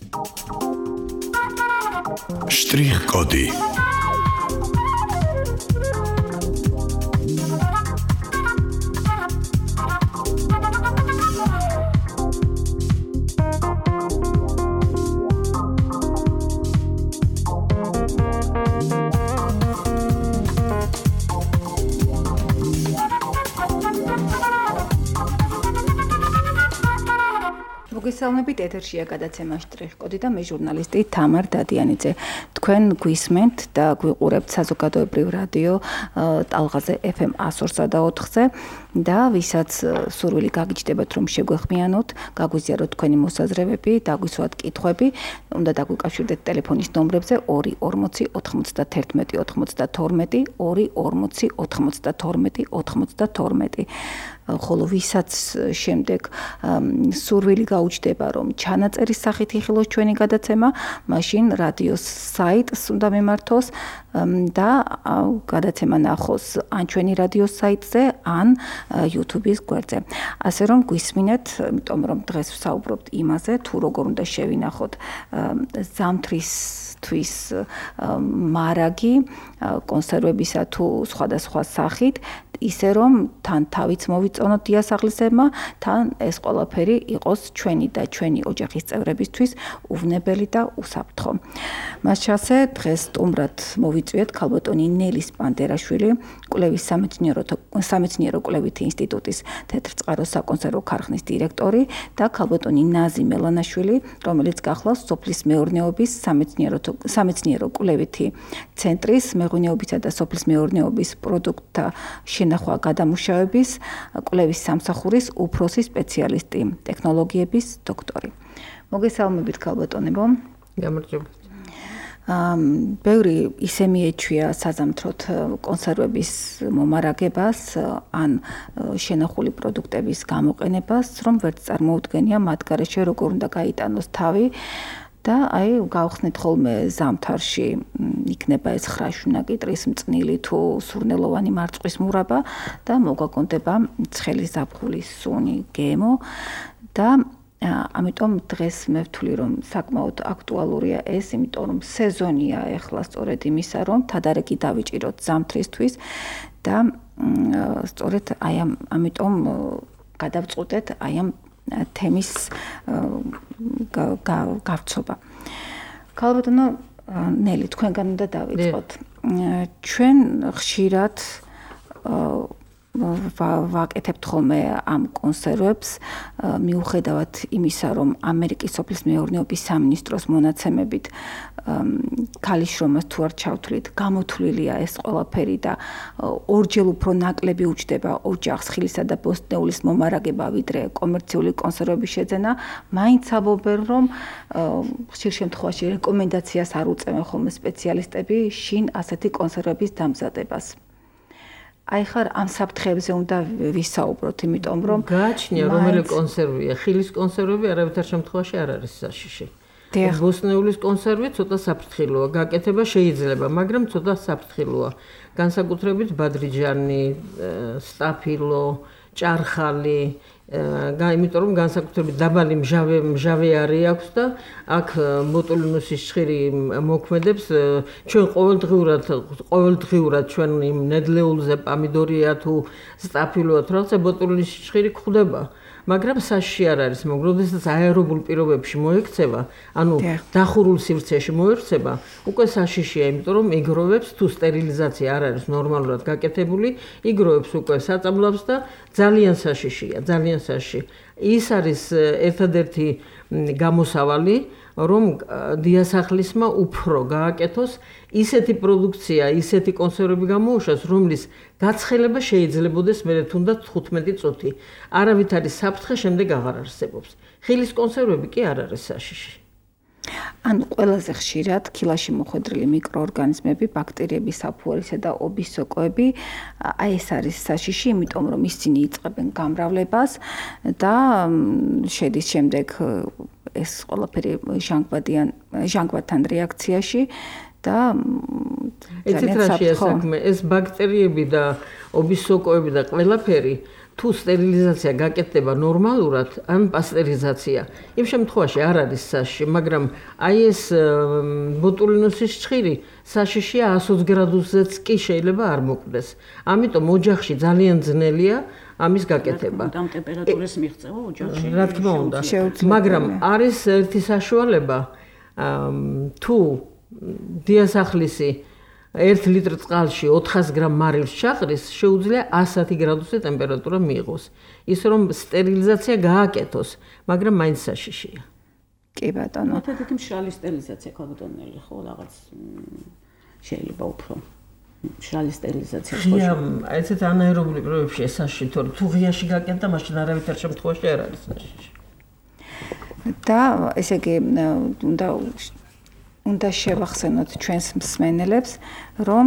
Շտրիխ-կոդի მოგესალმებით ეთერშია გადაცემა შტრიხ-კოდი და მე ჟურნალისტი თამარ დადიანიძე. თქვენ გვისმენთ და გვიყურებთ საზოგადოებრივ რადიო ტალღაზე FM 102.4-ზე და ვისაც სურვილი გაგიჩნდებათ რომ შეგვეხმიანოთ, გაგვიზიაროთ თქვენი მოსაზრებები, დაგვისვათ კითხვები, უნდა დაგვიკავშირდეთ ტელეფონის ნომრებზე 240 91 92 240 92 92. ხოლო ვისაც შემდეგ სურვილი გაუჩნდება რომ ჩანაწერის სახით იხილოს ჩვენი გადაცემა, მაშინ რადიოს საიტს უნდა მიმართოს და გადაცემა ნახოს ან ჩვენი რადიოს საიტზე, ან YouTube-ის გვერდზე. ასე რომ გვისმინეთ, იმიტომ რომ დღეს ვსაუბრობთ იმაზე, თუ როგორ უნდა შევინახოთ ზამთრისთვის მარაგი კონსერვებისა თუ სხვადასხვა სახით, ისე რომ თან თავიც მოვიწონოთ დიასახლისებმა, თან ეს ყველაფერი იყოს ჩვენი და ჩვენი ოჯახის წევრებისთვის უვნებელი და უსაფრთხო. მას ჩასე დღეს სტუმრად მოვიწვიეთ ქალბატონი ნელის პანდერაშვილი, კვლევის სამეცნიერო კვლევითი ინსტიტუტის თეთრწყარო საკონსერვო ქარხნის დირექტორი და ქალბატონი ნაზი მელანაშვილი, რომელიც გახლავს სოფლის მეურნეობის სამეცნიერო კვლევითი ცენტრის მეღვინეობისა და სოფლის მეურნეობის პროდუქტთა შენახვა გადამუშავების კვლევის სამსახურის უფროსი სპეციალისტი, ტექნოლოგიების დოქტორი. მოგესალმებით ქალბატონებო. გამარჯობათ. ბევრი ისე მიეჩვია საზამთროთ კონსერვების მომარაგებას ან შენახული პროდუქტების გამოყენებას, რომ ვერც წარმოუდგენია მათ გარეშე როგორ უნდა გაიტანოს თავი. და გავხსნით ხოლმე ზამთარში იქნება ეს ხრაშუნა კიტრის მწნილი თუ სურნელოვანი მარწყვის მურაბა და მოგვაგონდება ცხელი ზაფხულის სუნი გემო და ამიტომ დღეს მე ვთვლი რომ საკმაოდ აქტუალურია ეს, იმიტომ რომ სეზონია ეხლა სწორედ იმისა, რომ თადარიგი დავიჭიროთ ზამთრისთვის და სწორედ ამიტომ გადავწყვეტეთ ამ თემის გავრცობა. ქალბატონო ნელი, თქვენგან უნდა დავიწყოთ. ჩვენ ხშირად ვაკეთებთ ხოლმე ამ კონსერვებს, მიუხედავად იმისა, რომ ამერიკის სოფლის მეურნეობის სამინისტროს მონაცემებით ქალის შრომას თუ არ ჩავთვლით, გამოთვლილია ეს ყველაფერი და ორჯერ უფრო ნაკლები უჯდება ოჯახს ხილისა და ბოსტნეულის მომარაგება, ვიდრე კომერციული კონსერვების შეძენა, მაინც ამბობენ, რომ ხშირ შემთხვევაში რეკომენდაციას არ უწევენ ხოლმე სპეციალისტები შინ ასეთი კონსერვების დამზადებას. ხარ ამ საფრთხეებზე უნდა ვისაუბროთ, იმიტომ რომ გააჩნია რომელი კონსერვია, ხილის კონსერვები არავითარ შემთხვევაში არ არის საშიში. ბოსტნეულის კონსერვი ცოტა საფრთხილოა, გაკეთება შეიძლება, მაგრამ ცოტა საფრთხილოა. განსაკუთრებით ბადრიჯანი, სტაფილო, ჭარხალი, იმიტომ რომ განსაკუთრებით დაბალი მჟავე არი აქვს და აქ ბოტულინუსის ჭხირი მოქმედებს. ჩვენ ყოველდღიურად ჩვენ იმ ნედლეულზე პამიდორია თუ სტაფილოა თუ რაღაცა ბოტულინის ჭხირი გვხვდება. მაგრამ საშიში არ არის, როდესაც აერობულ პირობებში მოექცევა, ანუ დახურულ სივრცეში მოექცევა, უკვე საშიშია, იმიტომ რომ იგროვებს თუ სტერილიზაცია არ არის ნორმალურად გაკეთებული, იგროვებს უკვე საწამლავს და ძალიან საშიშია, ძალიან საშიში. ის არის ერთადერთი გამოსავალი, რომ დიასახლისმა უფრო გააკეთოს ისეთი პროდუქცია, ისეთი კონსერვები გამოუშვას, რომლის გაცხელება შეიძლებაოდეს მერე თუნდაც 15 წუთი. არავითარი საფრთხე შემდეგ აღარ არსებობს. ხილის კონსერვები კი არ არის საშიში. ანუ ყველაზე ხშირად ქილაში მოხვედრილი მიკროორგანიზმები, ბაქტერიები, საფუარისა და ობის სოკოები, ეს არის საშიში, იმიტომ რომ ისინი იწყებენ გამრავლებას და შედის შემდეგ ეს ყველაფერი ჟანგბადთან რეაქციაში და ძალიან საფრთხო. ეს ბაქტერიები და ობის სოკოები და ყველაფერი თუ სტერილიზაცია გაკეთდება ნორმალურად, ან პასტერიზაცია, იმ შემთხვევაში არ არის საშიში, მაგრამ აი ეს ბოტულინუსის ჭხირი საშიშია 120 გრადუსზეც კი შეიძლება არ მოკვდეს. ამიტომ ოჯახში ძალიან ძნელია ამის გაკეთება. ამ ტემპერატურის მიღწევა ოჯახში. რა თქმა უნდა, მაგრამ არის ერთი საშუალება, თუ დიასახლისი 1 ლიტრ წყალში 400 გრამ მარილს ჩაყრის, შეუძლია 110 გრადუსზე ტემპერატურა მიიღოს. ის რომ სტერილიზაცია გააკეთოს, მაგრამ მაინც საშიშია. კი ბატონო. მეთოდით მშრალი სტერილიზაცია ქალბატონელი ხო რაღაც შეიძლება უფრო მშრალი სტერილიზაცია ხო? ესეთ ანაერობული პრობლემებში საშიში, თორე თუ ღიაში გაკეთდა, მაშინ არავითარ შემთხვევაში არ არის საშიში. და ესე იგი უნდა შევახსენოთ ჩვენს მსმენელებს, რომ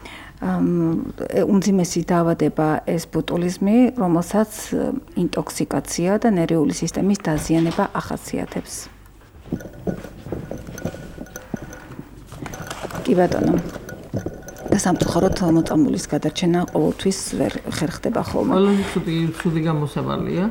უმძიმესი დაავადება ეს ბოტულიზმი, რომელსაც ინტოქსიკაცია და ნერვიული სისტემის დაზიანება ახასიათებს. კი ბატონო. და სამწუხაროდ მოწამულის გადარჩენა ყოველთვის ვერ ხერხდება ხოლმე. ყველაზე ცუდი გამოსავალია.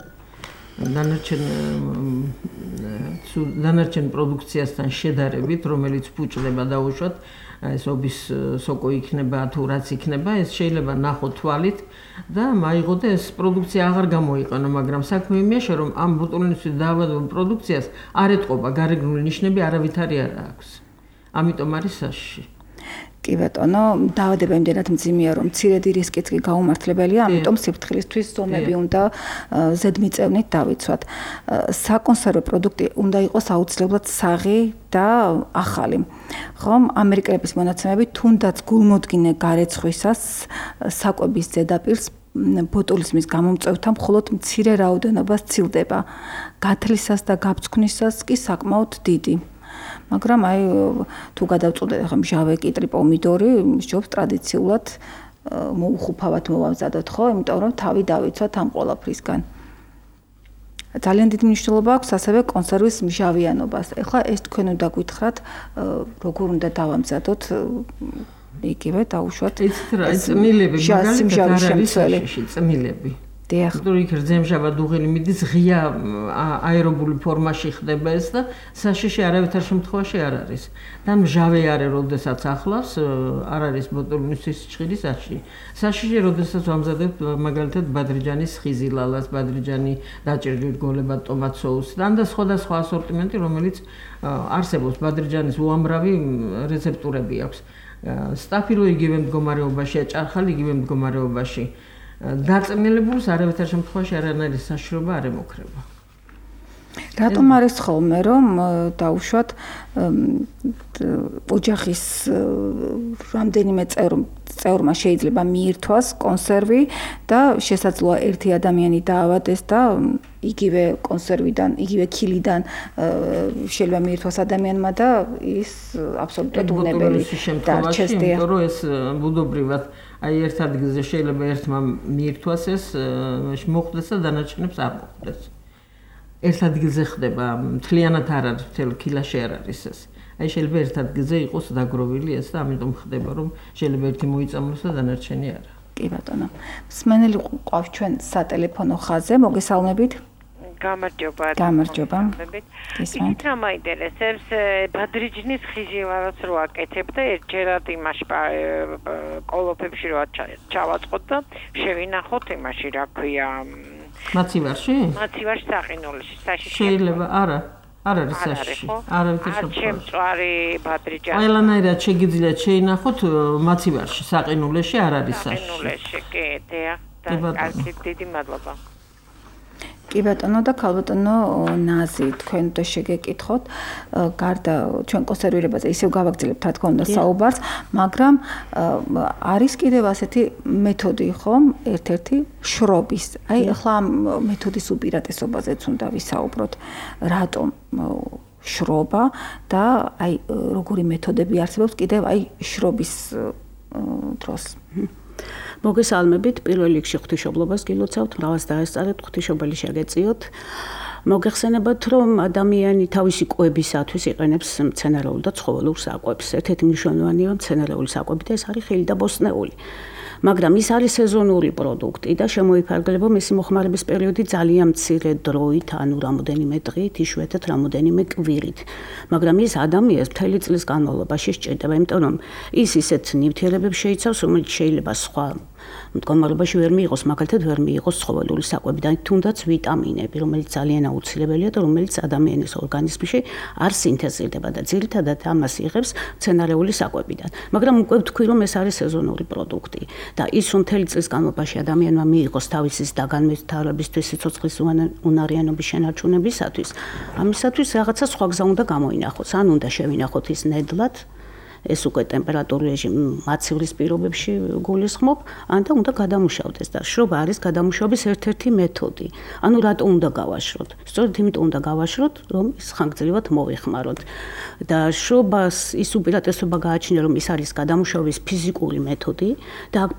დანარჩენ პროდუქციასთან შედარებით, რომელიც ფუჭდება დაუშვათ, ეს ობის სოკო იქნება თუ რაც იქნება, ეს შეიძლება ნახოთ თვალით და მაიღოთ ეს პროდუქცია აღარ გამოიყენო, მაგრამ საქმე იმაშია, რომ ამ ბოტულინუსის დაავადებულ პროდუქციას არ ეტყობა გარეგნული ნიშნები არავითარი არ აქვს. ამიტომ არის საშიში. კი ბატონო, დაავადება იმდენად მძიმეა, რომ მცირედი რისკიც კი გაუმართლებელია, ამიტომ სიფრთხილისთვის ზომები უნდა ზედმიწევნით დავიცვათ. საკონსერვო პროდუქტი უნდა იყოს აუცილებლად საღი და ახალი. ხომ, ამერიკელების მონაცემებით თუნდაც გულმოდგინე გარეცხვისას საკვების ზედაპირს ბოტულიზმის გამომწვევთა მხოლოდ მცირე რაოდენობა სცილდება. გათლისას და გაფრთხვნისას კი საკმაოდ დიდი. მაგრამ აი თუ გადავწყვეტეთ ახლა მჟავე კიტრი პომიდორი მსჯობს ტრადიციულად მოუხუფავად მოვამზადოთ ხო, იმიტომ რომ თავი დავიცვათ ამ ყველაფრისგან. ძალიან დიდი მნიშვნელობა აქვს ასევე კონსერვის მჟავიანობას. ეხლა ეს თქვენ უნდა გითხრათ, როგორ უნდა დავამზადოთ იგივე დაუშვათ წმილები, მაგალითად წმილები. დიახ. იქ რძემჟავა დუღილი მიდის ღია აერობული ფორმაში ხდება ეს და საშიში არავითარ შემთხვევაში არ არის. და მჟავე არის, როდესაც ახლავს, არ არის ბოტულინუსის ჭხირი საშიში. საშიში, როდესაც ვამზადებთ მაგალითად ბადრიჯანის ხიზი ლალას, ბადრიჯანი დაჭერილ გოლებად ტომატ соუსთან და სხვადასხვა ასორტიმენტი, რომელიც არსებობს ბადრიჯანის უამრავი რეცეპტურები აქვს. სტაფილო იგივე მდგომარეობაში, ჭარხალი იგივე მდგომარეობაში. დაწმილებულს არავითარ შემთხვევაში არანაირი საშიშრობა არ ემუქრება. რატომ არის ხოლმე რომ დაუშვათ ოჯახის რამდენიმე წევრმა შეიძლება მიირთვას კონსერვი და შესაძლოა ერთი ადამიანი დაავადეს და იგივე კონსერვიდან, იგივე ქილიდან შეიძლება მიირთვას ადამიანმა და ის აბსოლუტურად უნებელი დარჩეს. იმიტომ რომ ეს ბუდობრივად აი ერთ ადგილზე შეიძლება ერთმა მიირთვას ეს მოხდეს და დანარჩენებს არ მოხდეს. ერთ ადგილზე ხდება, მთლიანად არ არის, მთელ ქილაში არ არის ეს. აი შეიძლება ერთ ადგილზე იყოს დაგროვილი ეს და ამიტომ ხდება, რომ შეიძლება ერთი მოიწამლოს და დანარჩენი არა. კი ბატონო. მსმენელი ყავს ჩვენ სატელეფონო ხაზზე, მოგესალმებით. გამარჯობა. გამარჯობა. ისიც რა მაინტერესებს, ბადრიჯნის ხიჟი ვარაც რო აკეთებ და ერთჯერად იმაში კოლოფებში რო ჩავაწყოთ და შევინახოთ იმაში, რა ქვია, მაცივარში? მაცივარში საყინულში, საშიში. შეიძლება, არა. არ არის საშიში. არავითარ შემთხვევაში. ჩემწვარი ბადრიჯანი. ყველანაირად შეგიძლიათ შეინახოთ მაცივარში, საყინულში არ არის საშიში. საყინულში, კი, დიახ. კარგი, დიდი მადლობა. კი ბატონო და ქალბატონო ნაზი, თქვენ და შეგეკითხოთ, გარდა ჩვენ კონსერვირებაზე ისევ გავაგრძელებთ რა თქმა უნდა საუბარს, მაგრამ არის კიდევ ასეთი მეთოდი ხომ, ერთ-ერთი შრობის. აი ახლა ამ მეთოდის უპირატესობაზეც უნდა ვისაუბროთ. რატომ შრობა და აი როგორი მეთოდები არსებობს კიდევ აი შრობის დროს. მოგესალმებით, პირველ რიგში ღვთისმშობლობას გილოცავთ, მრავალს დაესწარეთ, ღვთისმშობელი შეგეწიოთ. მოგეხსენებათ, რომ ადამიანი თავისი კვებისათვის იყენებს მცენარეული და ცხოველურ საკვებს. ერთ-ერთი მნიშვნელოვანია მცენარეული საკვები და ეს არის ხილი და ბოსტნეული. მაგრამ ის არის სეზონური პროდუქტი და შემოიფარგლება მისი მოხმარების პერიოდი ძალიან მცირე დროით, ანუ რამოდენიმე დღით, იშვიათად რამოდენიმე კვირით. მაგრამ ის ადამიანს მთელი წლის განმავლობაში სჭირდება, იმიტომ რომ ის ისეთ ნივთიერებებს შეიცავს, რომელიც შეიძლება სხვა მდგომარეობაში ვერ მიიღოს, მაგალითად ვერ მიიღოს ცხოველური საკვები და თუნდაც ვიტამინები, რომელიც ძალიან აუცილებელია და რომელიც ადამიანის ორგანიზმში არ სინთეზირდება და ძირითადად ამას იღებს მცენარეული საკვებიდან. მაგრამ უკვე ვთქვი, რომ ეს არის სეზონური პროდუქტი და ის რომ მთელი წლის განმავლობაში ადამიანმა მიიღოს თავისი დაგანმირთვარებისთვის, სიცოცხლის უნარიანობის შენარჩუნებისათვის, ამისათვის რაღაცა სხვა გზა უნდა გამოინახოს. ან უნდა შევინახოთ ის ნედლად ეს უკვე ტემპერატურულ მაცივრის პირობებში გულისხმობ, ან და უნდა გადამუშავდეს და შრობა არის გადამუშავების ერთ-ერთი მეთოდი. ანუ რატო უნდა გავაშროთ? სწორედ იმიტომ უნდა გავაშროთ, რომ ის ხანგრძლივად მოვიხმაროთ. და შრობას ის უპირატესობა გააჩნია, რომ ის არის გადამუშავების ფიზიკური მეთოდი და აქ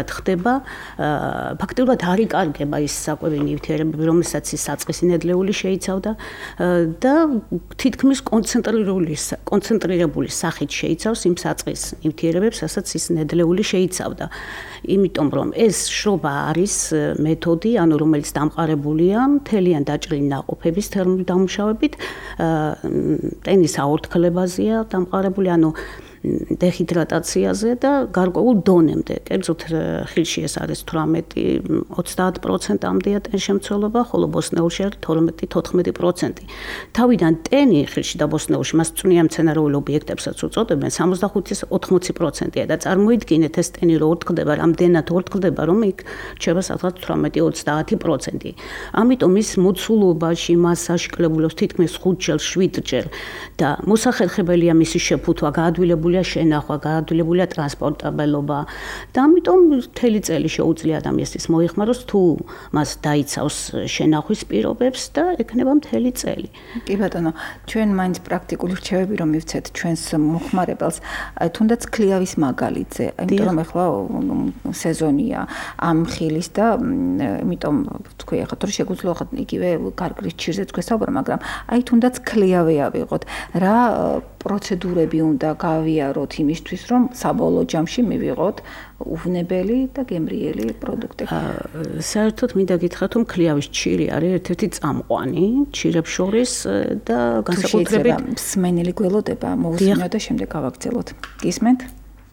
ფაქტიურად არ იკარგება ის საკვები ნივთიერებები, რომელსაც ის საწყისი ნედლეული შეიცავდა და თითქმის კონცენტრირებული სახით შეიცავს იმ საწყის ნივთიერებებს, რასაც ის ნედლეული შეიცავდა. იმიტომ რომ ეს შრობა არის მეთოდი, ანუ რომელიც დამყარებულია მთლიან დაჭრილი ნაყოფების თერმული დამუშავებით, ტენის აორთქლებაზეა დამყარებული, ანუ დეჰიდრატაციაზე და გარკვეულ დონემდე. კერძოდ ხილში ეს არის 18-30%-ამდეა ტენშემცველობა, ხოლო ბოსტნეულში არის 12-14%. თავიდან ტენი ხილში და ბოსტნეულში მას წვნიან მცენარეულ ობიექტებსაც უწოდებენ 65-80%-ია და წარმოიდგინეთ ეს ტენი რო ორთქლდება, რამდენად ორთქლდება, რომ იქ რჩება სადღაც 18-30%. ამიტომ ის მოცულობაში მას აშკლებულობს თითქმის 5-7 და მოსახერხებელია მისი შეფუთვა, გაადვილებული შენახვა, გაადვილებულია ტრანსპორტაბელობა და ამიტომ მთელი წელი შეუძლია ადამიანს ის მოიხმაროს თუ მას დაიცავს შენახვის პირობებს და ეკნება მთელი წელი. კი ბატონო, ჩვენ მაინც პრაქტიკული რჩევები რომ მივცეთ ჩვენს მოხმარებელს, თუნდაც ქლიავის მაგალითზე, იმიტომ რომ ახლა სეზონია ამ ხილის და იმიტომ თქვი ახლა თუ შეგვიძლია ახლა იგივე გარგრის ჩირზეც გვესაუბრა, მაგრამ აი თუნდაც ქლიავი ავიღოთ, რა პროცედურები უნდა გავიაროთ იმისთვის, რომ საბოლოო ჯამში მივიღოთ უვნებელი და გემრიელი პროდუქტი. საერთოდ მინდა გითხრათ, რომ ქლიავის ჩირი არის ერთ-ერთი წამყვანი ჩირებს შორის და განსაკუთრებით მსმენელი გველოდება მოусმინოთ და შემდეგ გავაგრძელოთ. გისმენთ?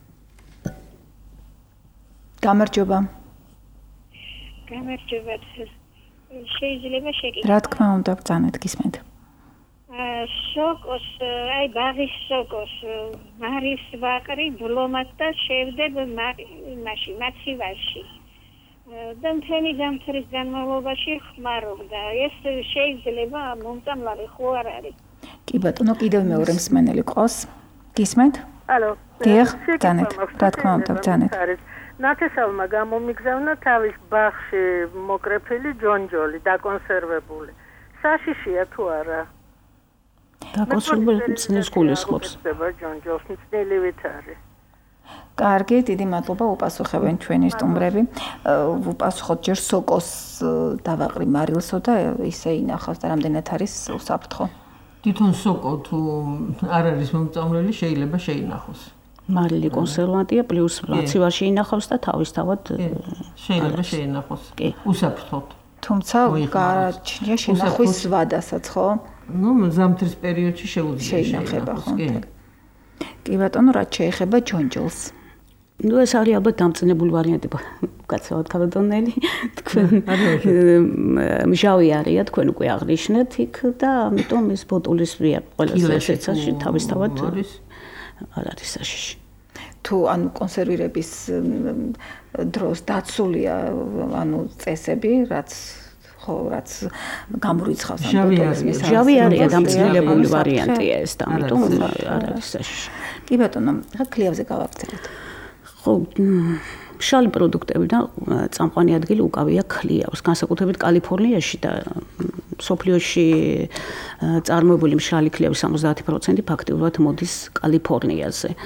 გამარჯობა. გამარჯობა. შეიძლება შეკითხვა. რა თქმა უნდა, ბრძანეთ, გისმენთ. შოკოს, აი ბაღის შოკოს, მარის ვაკრი ბლომად და შევდებ მაშინ მაცივარში. და მთელი ზამთრის განმავლობაში ხმარობდა. ეს შეიძლება მომწამლავი ხო არ არის? კი ბატონო, კიდევ მეორე მსმენელი ყავს. გისმენთ? ალო. დიახ, ბრძანეთ. რა თქმა უნდა, ბრძანეთ. ნათესავმა გამომიგზავნა თავის ბაღში მოკრეფილი ჯონჯოლი დაკონსერვებული. საშიშია თუ არა? დაკონსერვებული მწნეს გულისხმობს. ჯონჯოლს მწნილივით არის. კარგი, დიდი მადლობა უპასუხებენ ჩვენი სტუმრები. უპასუხოთ ჯერ სოკოს დავაყრი მარილსო და ისე ინახავს და რამდენად არის უსაფრთხო. თვითონ სოკო თუ არ არის მომწამლელი შეიძლება შეინახოს. მარილი კონსერვანტია პლუს მაცივარში ინახავს და თავისთავად შეიძლება შეინახოს. კი, უსაფრთხოდ. თუმცა გააჩნია შენახვის ვადასაც, ხო? ნუ ზამთრის პერიოდში შეუძლია შეინახება, ხო? კი ბატონო, რაც შეეხება ჯონჯოლს. ნუ ეს არის ალბათ დამწნებული ვარიანტი, კაცრავად ქალბატონელი. თქვენ მჟავი არია, თქვენ უკვე აღნიშნეთ იქ და ამიტომ ეს ბოტულის ვია ყველა შეცაში თავისთავად არ არის საშიში. თუ ანუ კონსერვირების დროს დაცულია ანუ წესები, რაც გამორიცხავს ამ ბოტოლის მისაღებად. ჟავი არია დამწნილებული ვარიანტია ეს და ამიტომ არ არის საშიში. კი ბატონო, ხა ქლიავზე გავაგრძელოთ. ხო, მშრალი პროდუქტები და წამყვანი ადგილი უკავია ქლიავს, განსაკუთრებით კალიფორნიაში და სოფლიოში წარმოებული მშრალი ქლიავის 70% ფაქტიურად მოდის კალიფორნიაზე.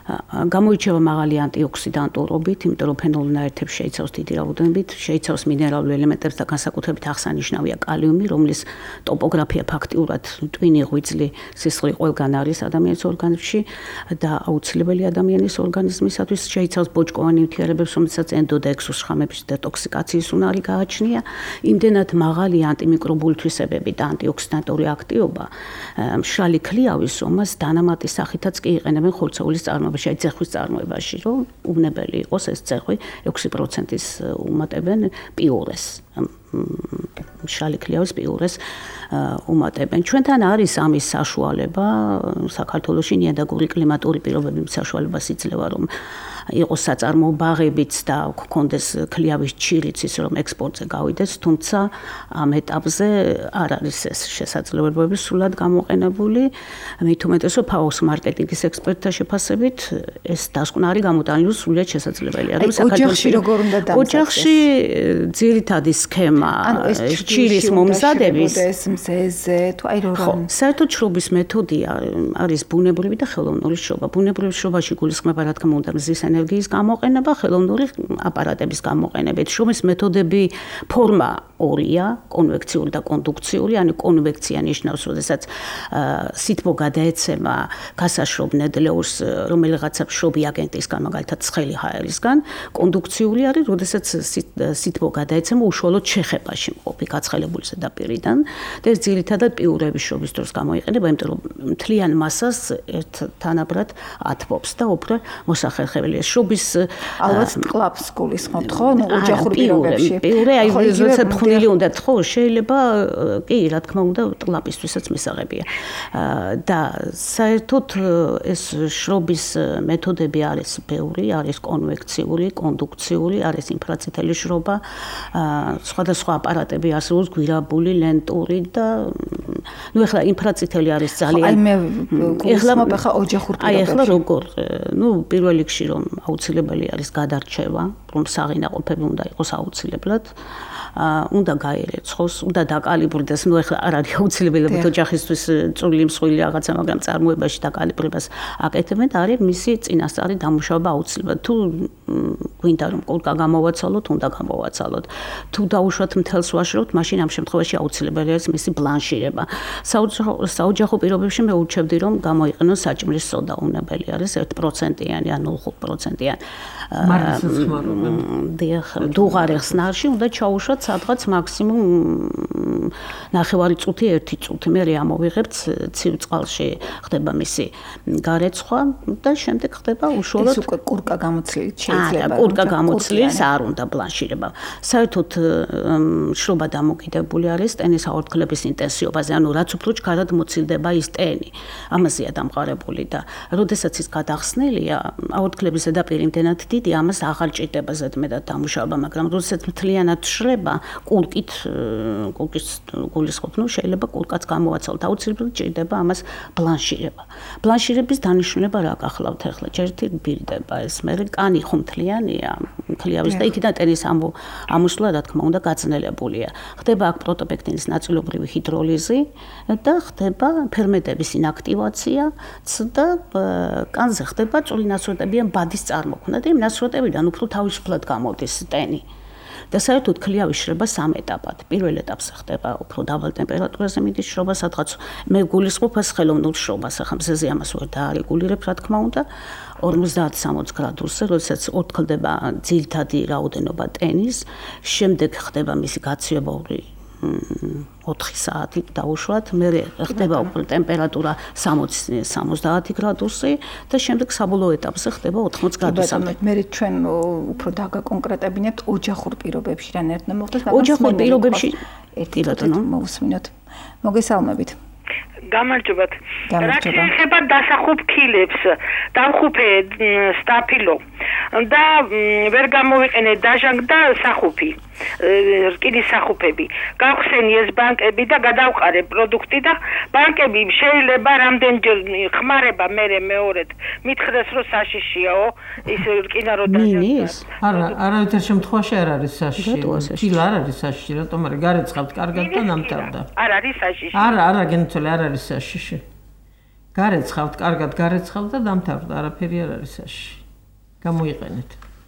გამოირჩევა მაღალი ანტიოქსიდანტურობით, იმიტომ რომ ფენოლნაერთებს შეიცავს დიდი რაოდენობით, შეიცავს მინერალურ ელემენტებს და განსაკუთრებით აღსანიშნავია კალიუმი, რომლის ტოპოგრაფია ფაქტიურად ტვინი ღვიძლი სისხლი ყველგან არის ადამიანის ორგანიზმში და აუცილებელი ადამიანის ორგანიზმისათვის შეიცავს ბოჭკოვანი ნივთიერებებს, რომელსაც ენდო და ექსოსხამების დეტოქსიკაციის უნარი გააჩნია, იმდენად მაღალი ანტიმიკრობული თვისებები და ანტიოქსიდანტური აქტივობა მშრალი ქლიავის ომას დანამატი სახითაც კი იყენებენ ხორცეულის წარმოებაში, აი ძეხვის წარმოებაში, რომ უნებელი იყოს ეს ძეხვი 6%-ის უმატებენ პიურეს. მშრალი ქლიავის პიურეს უმატებენ. ჩვენთან არის ამის საშუალება, საქართველოში ნიადაგური კლიმატური პირობები საშუალებას იძლევა, რომ იყოს საწარმოო ბაღებიც და გქონდეს ქლიავის ჩირიც ის რომ ექსპორტზე გავიდეს, თუმცა ამ ეტაპზე არ არის ეს შესაძლებლობები სულად გამოყენებული. მით უმეტეს რომ ფაოს მარკეტინგის ექსპერტთა შეფასებით ეს დასკვნა არის გამოტანილი სულად შესაძლებელია. რომ საქართველოში როგორ უნდა დამზადდეს? ოჯახში ძირითადი სქემა ჩირის მომზადების ეს მზეზე თუ აი ხო, საერთოდ შრობის მეთოდია არის ბუნებრივი და ხელოვნური შრობა. ბუნებრივი შრობაში გულისხმება რა თქმა უნდა მზის ენერგიის გამოყენება, ხელოვნური აპარატების გამოყენებით. შრომის მეთოდები ფორმა ორია, კონვექციური და კონდუქციური. ანუ კონვექცია ნიშნავს, როდესაც სითბო გადაეცემა გასაშრობ ნედლეულს რომელიღაცა მშრობი აგენტისგან, მაგალითად ცხელი ჰაერისგან. კონდუქციული არის, როდესაც სითბო გადაეცემა უშუალოდ შეხებაში მყოფი გაცხელებული ზედაპირიდან და ეს ძირითადად პიურების შრობის დროს გამოიყენება, იმიტომ რომ მთლიან მასას ერთთანაბრად ათბობს და უფრო მოსახერხებელია. შრობის ალბათ კლაპს გულისხმობთ ხო? ნუ ოჯახურ პირობებში. პიურე აი როდესაც ფხვნილი უნდათ ხო, შეიძლება კი, რა თქმა უნდა, კლაპისთვისაც მისაღებია. და საერთოდ ეს შრობის მეთოდები არის ბევრი, არის კონვექციური, კონდუქციური, არის ინფრაწითელი შრობა, სხვადასხვა აპარატები არსებობს, გვირაბული, ლენტური და ნუ ეხლა ინფრაწითელი არის ძალიან. აი მე გულისხმობ ახლა ოჯახურ პირობებში. აი ეხლა როგორ, ნუ პირველ რიგში რომ აუცილებელი არის გადარჩევა, რომ საღინაყოფები უნდა იყოს აუცილებლად. უნდა გაერეცხოს, უნდა დაკალიბრდეს, ნუ ეხლა არ არის აუცილებელი ოჯახისთვის წვრილი მსხვილი რაღაცა, მაგრამ წარმოებაში დაკალიბრებას აკეთებენ და არის მისი წინასწარი დამუშავება აუცილებლად. თუ გვინდა რომ კურკა გამოვაცალოთ, უნდა გამოვაცალოთ. თუ დაუშვათ მთელს ვაშრობთ, მაშინ ამ შემთხვევაში აუცილებელი არის მისი ბლანშირება. საოჯახო პირობებში მე ურჩევდი რომ გამოიყენოს საჭმლის სოდა, უნებელი არის 1%-იანი ან 0.5%-იანი. დუღარეხს ნარში უნდა ჩაუშვათ სადღაც მაქსიმუმ ნახევარი წუთი, 1 წუთი. მე ამოვიღებთ ცივ წყალში ხდება მისი გარეცხვა და შემდეგ ხდება უშუალოდ. ეს უკვე კურკა გამოცლილით შეიძლება. კურკა გამოცლილს არ უნდა ბლანშირება. საერთოდ შრობა დამოკიდებული არის ტენის აორთქლების ინტენსივობაზე, ანუ რაც უფრო ჩქარად მოცილდება ის ტენი. ამაზეა დამყარებული და როდესაც ის გადახსნილია, აორთქლების ზედაპირი იმდენად დიდი, ამას აღარ ჭირდება ზედმეტად დამუშავება, მაგრამ როდესაც მთლიანად შრება, კურკით გულისხმობ, ნუ შეიძლება კურკაც გამოვაცალოთ, აუცილებლად ჭირდება ამას ბლანშირება. ბლანშირების დანიშნულება რა გახლავთ ახლა? ჯერთი ბირდება ეს, მე კანი ხუმთლიანია, ქლიავის და იქიდან ტენის ამოსვლა რა თქმა უნდა გაძნელებულია. ხდება აქ პროტოპექტინის ნაწილობრივი ჰიდროლიზი და ხდება ფერმენტების ინაქტივაცია და კანზე ხდება წვრილნაცრუებიან ბადის წარმოქმნა და იმ ნაცრუებიდან უფრო თავისუფლად გამოდის ტენი. და საერთოდ ქლიავის შრება 3 ეტაპად. პირველ ეტაპზე ხდება უფრო დაბალ ტემპერატურაზე მიდის შრობა, სადღაც მე გულისხმობ ეს ხელოვნურ შრობას, ახლა მზეზე ამას ვერ დაარეგულირებ, რა თქმა უნდა, 50-60 გრადუსზე, როდესაც ორთქლდება ძირითადი რაოდენობა ტენის, შემდეგ ხდება მისი გაცივება 4 საათით დაუშვათ, მე ხდება უფრო ტემპერატურა 60-70 გრადუსი და შემდეგ საბოლოო ეტაპზე ხდება 80 გრადუსამდე. მე ჩვენ უფრო დაგაკონკრეტებინებთ ოჯახურ პირობებში რა ნერთნა მოხდეს, ოჯახურ პირობებში ერთი ბატონო მოვუსმინოთ. მოგესალმებით. გამარჯობათ. რა შეიძლება დასახუბ ქილებს, დავხუფე სტაფილო და ვერ გამოვიყენე დაჟანგ და სახუფი. რკინის სახუფები. გავხსენი ეს ბანკები და გადავყარე პროდუქტი და ბანკები შეიძლება რამდენჯერ ხმარება მე მეორედ მითხრეს რომ საშიშიაო ის რკინა რო დაჟანგს. არავითარ შემთხვევაში არ არის საშიში. თილ არ არის საშიში, რატომ არა გარეცხავთ კარგად და ნამთავრდა. არ არის საშიში. არა, გენცოლე არ არის საშიში. გარეცხავთ, კარგად გარეცხავთ და დამთავრდა, არაფერი არ არის საშიში. გამოიყენეთ.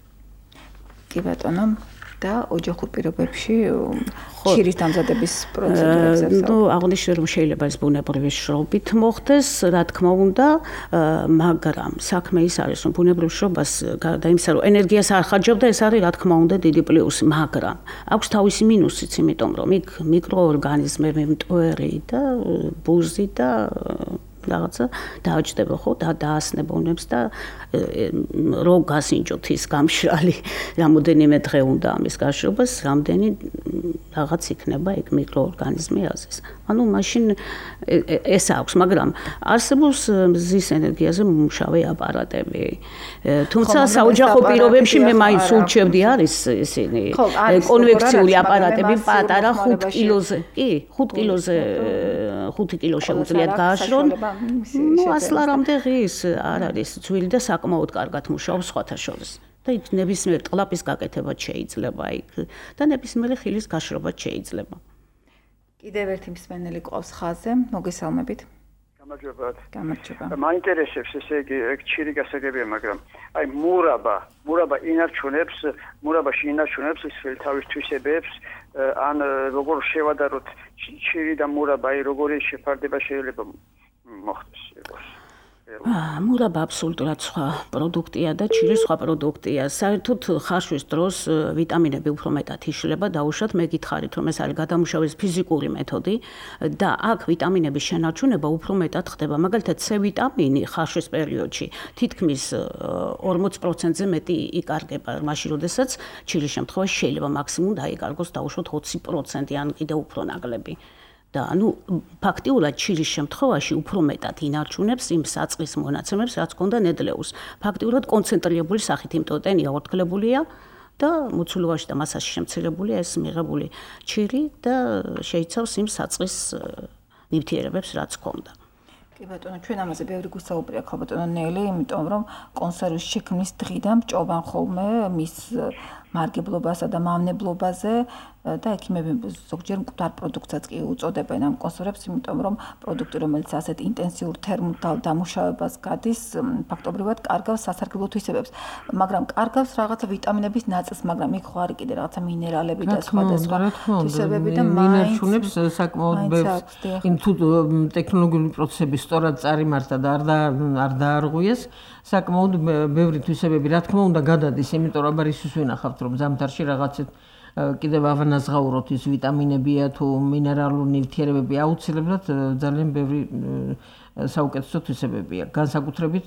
კი ბატონო, და ოჯახურ პირობებში ჭირის დამზადების პროცედურებზე. აღნიშნე რომ შეიძლება ეს ბუნებრივი შრობით მოხდეს, რა თქმა უნდა, მაგრამ საქმე ის არის, რომ ბუნებრივ შრობას გარდა იმისა, რომ ენერგიას არ ხარჯავდა, ეს არის რა თქმა უნდა დიდი პლუსი, მაგრამ აქვს თავისი მინუსიც, იმიტომ რომ იქ მიკროორგანიზმები, მტვერი და ბუზი და რაღაცა დააჭდება ხო და დაასნებონებს და რო გასინჯოთ ის გამშრალი რამოდენიმე დღე უნდა ამის გაშრობას რამდენი რაღაც იქნება იქ მიკროორგანიზმი აზის ანუ მაშინ ეს აქვს მაგრამ არსებობს მზის ენერგიაზე მომუშავე აპარატები თუმცა საოჯახო პირობებში მე მაინც ურჩევდი არის ისინი კონვექციული აპარატები პატარა 5 კილოზე კი 5 კილოზე 5 კილო შეუძლიათ გააშრონ ну ასლარამდე ღის არ არის ძვილი და საკმაოდ კარგად მუშაობს სხვათა შორის და იქ ნებისმიერ ტყლაპის გაკეთება შეიძლება იქ და ნებისმიერი ხილის გაშრობა შეიძლება კიდევ ერთი მსმენელი ყავს ხაზზე მოგესალმებით გამარჯობა მაინტერესებს ესე იგი ჭირი გასაგებია მაგრამ აი მურაბა მურაბაში ინარჩუნებს ის თავის თვისებებს ან როგორ შევადაროთ ჭირი და მურაბა აი როგორი შეფარდება შეიძლება მოხდეს იყოს მურაბა აბსოლუტურად სხვა პროდუქტია და ჭირი სხვა პროდუქტია. საერთოდ ხარშვის დროს ვიტამინები უფრო მეტად იშლება, დაუშვათ მე გითხარით რომ ეს არის გადამუშავების ფიზიკური მეთოდი და აქ ვიტამინების შენარჩუნება უფრო მეტად ხდება. მაგალითად C ვიტამინი ხარშვის პერიოდში თითქმის 40%-ზე მეტი იკარგება, მაშინ როდესაც ჭირის შემთხვევაში შეიძლება მაქსიმუმ დაიკარგოს დაუშვათ 20% ან კიდევ უფრო ნაკლები. და ანუ ფაქტიურად ჭირის შემთხვევაში უფრო მეტად ინარჩუნებს იმ საწყის მონაცემებს, რაც ჰქონდა ნედლეულს. ფაქტიურად კონცენტრირებული სახით იმტოტენია ორთქლებულია და მოცულობაში და მასაში შემცირებულია ეს მიღებული ჭირი და შეიცავს იმ საწყის ნივთიერებებს, რაც ჰქონდა. კი ბატონო, ჩვენ ამაზე ბევრი გვისაუბრია ხალბატონო ნელი, იმიტომ რომ კონსერვის შექმნის დღიდან ჭობან ხოლმე მის მარგებლობასა და მავნებლობაზე და ექიმები ზოგჯერ მკვდარ პროდუქტსაც კი უწოდებენ ამ კონსერვებს, იმიტომ რომ პროდუქტი, რომელიც ასეთ ინტენსიურ თერმულ დამუშავებას გადის, ფაქტობრივად კარგავს სასარგებლო თვისებებს, მაგრამ კარგავს რაღაცა ვიტამინების ნაწილს, მაგრამ იქ ხო არის კიდე რაღაცა მინერალები და სხვადასხვა თვისებები და მინერალებს საკმაოდ ბევრს იმ თუ ტექნოლოგიური პროცესები სწორად წარიმართა და არ დაარღვიეს, საკმაოდ ბევრი თვისებები, რა თქმა უნდა, გადადის, იმიტომ რომ აბა ისიც ვინახავთ, რომ ზამთარში რაღაცეთ კიდევ ავანაზღაუროთ ის ვიტამინებია თუ მინერალური ნივთიერებები აუცილებლად ძალიან ბევრი საუკეთესო თვისებებია. განსაკუთრებით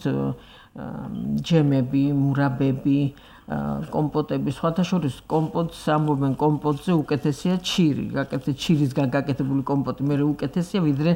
ჯემები, მურაბები, კომპოტები, სხვათა შორის კომპოტს ამბობენ კომპოტზე უკეთესია ჭირი, ჭირისგან გაკეთებული კომპოტი მე უკეთესია ვიდრე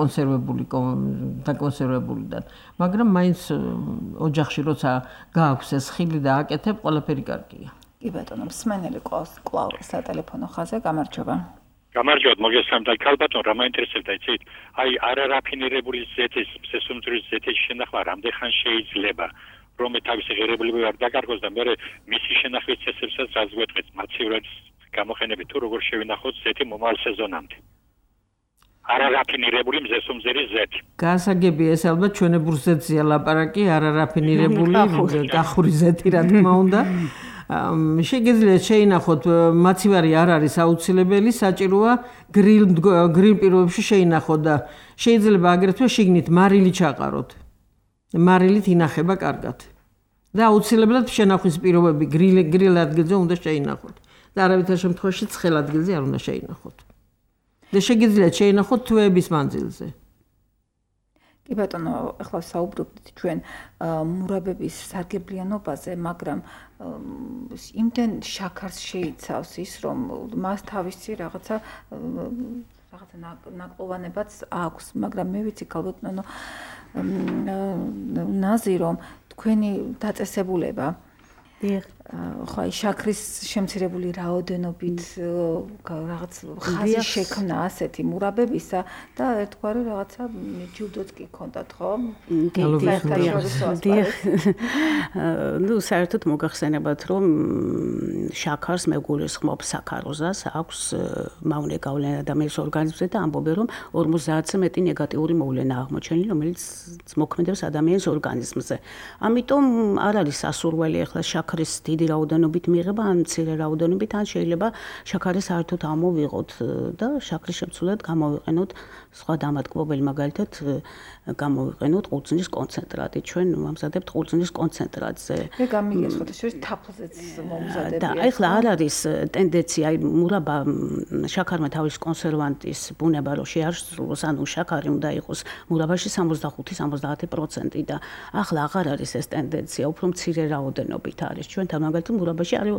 დაკონსერვებულიდან. მაგრამ მაინც ოჯახში როცა გააქვს ეს ხილი და აკეთებ, ყველაფერი კარგია. კი ბატონო, მსმენელი კვლავ სატელეფონო ხაზზე, გამარჯობა. გამარჯობათ, მოგესალმებით. ქალბატონო, რა მაინტერესებდა, იცით? აი, არარაფინირებული ზეთის, სესუმძვრის ზეთის შენახვა რამდენ ხანს შეიძლება, რომ თავისი ღირებულება არ დაკარგოს და მე მისი შენახვის წესებსაც რაც გვეტყვით, მაცივრად გამოყენებით თუ როგორ შევინახოთ ზეთი მომავალ სეზონამდე. არარაფინირებული მზესუმძვრის ზეთი. გასაგებია ეს ალბათ ჩვენებურ ზეთზეა ლაპარაკი, არარაფინირებული გახური ზეთი რა თქმა უნდა. შეგიძლიათ შეინახოთ მაცივარი არ არის აუცილებელი, საჭიროა გრილ პირობებში შეინახოთ და შეიძლება აგრეთვე შიგნით მარილი ჩაყაროთ. მარილით ინახება კარგად. და აუცილებლად შენახვის პირობები გრილ ადგილზე უნდა შეინახოთ. და არავითარ შემთხვევაში ცხელ ადგილზე არ უნდა შეინახოთ. და შეგიძლიათ შეინახოთ თვეების მანძილზე. კი ბატონო, ახლა საუბრობთ ჩვენ მურაბების სარგებლიანობაზე, მაგრამ იმდენ შაქარს შეიცავს ის, რომ მას თავისი რაღაცა ნაკლოვანებაც აქვს, მაგრამ მე ვიცი ქალბატონო ნაზი, რომ თქვენი დაწესებულება ხო, აი შაქრის შემცირებული რაოდენობით რაღაც ხაზი შექმნა ასეთი მურაბებისა და ერთგვარი რაღაცა ჯილდოც კი ქონდათ, ხო? ნუ საერთოდ მოგახსენებათ, რომ შაქარს მეგულისხმობს საქაროზას, აქვს მავნე გავლენა ადამიანის ორგანიზმზე და ამბობენ, რომ 50-ზე მეტი ნეგატიური მოვლენა აღმოჩენილი, რომელიც მოქმედებს ადამიანის ორგანიზმზე. ამიტომ არ არის სასურველი ახლა შაქრის დიდი რაოდენობით მიიღება, ან მცირე რაოდენობით, ან შეიძლება შაქარი საერთოდ ამოვიღოთ და შაქრის შემცვლელად გამოვიყენოთ სხვა დამატკბობელი, მაგალითად გამოვიყენოთ ყურძნის კონცენტრატი. ჩვენ ვამზადებთ ყურძნის კონცენტრატზე. მე გამიგესხოთ, შეიძლება თაფლზეც მომზადებია. და ახლა არ არის ტენდენცია, აი მურაბა შაქარმა თავის კონსერვანტის ბუნება რო შეარსრულოს, ანუ შაქარი უნდა იყოს მურაბაში 65-70% და ახლა აღარ არის ეს ტენდენცია, უფრო მცირე რაოდენობით არის. ჩვენთან მაგალითად მურაბაში არის